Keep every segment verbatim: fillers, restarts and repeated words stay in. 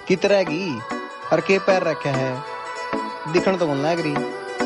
कित रहेगी और के पैर रखे है दिखण तो लग रही।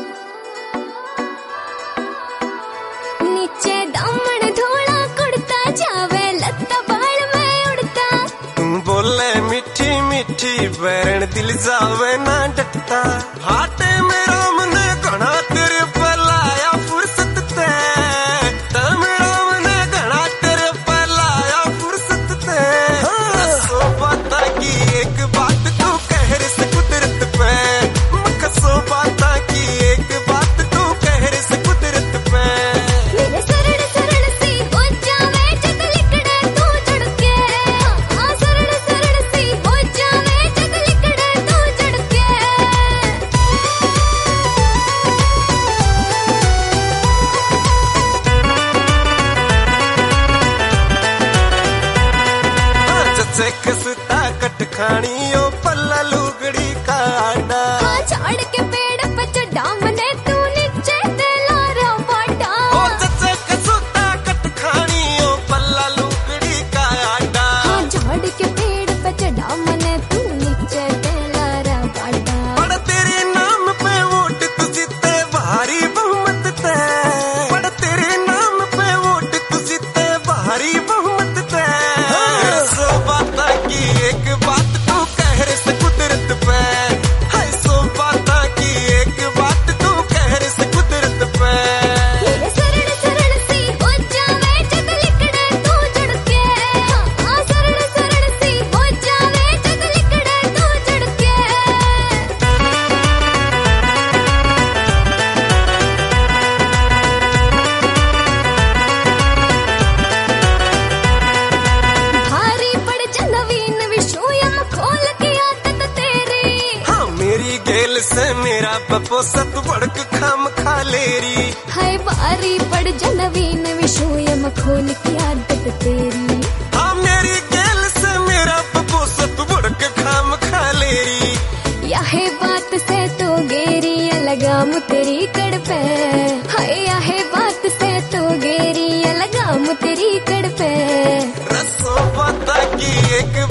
नीचे दामन धोला कुड़ता जावे लत्ता बाल में उड़ता। तुम बोले मीठी मीठी बैरण दिल जावे ना डटता। हाटे में राम ने घना तेरे पलाया फुर्सत ते राम ने घना तेरे पलाया फुर्सत ते। सो बात की एक बात तू कह रही से कुदरत पे मखसो बात की एक बात तू कह रही से कुदरत पे। मेरे सरड़ सरड़ सी हो जावे जग लिकड़े तू जुड़ के। हाँ सरड़ सरड़ सी हो जावे जग लिकड़े तू जुड़ के। जैसे खसता कट खानी ओ पल्ला लुगड़ी का आडा। हाँ झाड़ के पेड़ पे चढ़ा मने तू नीचे दिलारा बाटा। ओ जैसे खसता कट खानी ओ पल्ला लुगड़ी का आडा। हाँ झाड़ के पेड़ पे चढ़ा मने तू नीचे दिलारा बाटा। बड़ तेरे नाम पे वोट तू जीते भारी बहुमत ते। बड़ तेरे नाम पे वोट तू जीते भारी बहुमत ते। सो बात की एक बात तू कह रही से कुदरत पे। हाय सो बात की एक बात तू कह रही से कुदरत पे। मेरे सरड़ सरड़ सी हो जावे जग लिकड़े तू जुड़ के। हाँ सरड़ सरड़ सी हो जावे जग लिकड़े तू जुड़ के। भारी पड़ जा नवीन विषोयम खोल के आदत तेरी। हाँ मेरी गेल से मेरा बपो सत बड़क खाम खा लेरी। हाय भारी पड़ जा नवीन विषोयम खोल के आदत तेरी। हाँ मेरी गेल से मेरा बपो सत बड़क खाम खा लेरी। याहे बात से तो गेरी लगाम तेरी कड़ पे। हाय याहे बात से तो गेरी लगाम तेरी कड़ पे। रसों बात की एक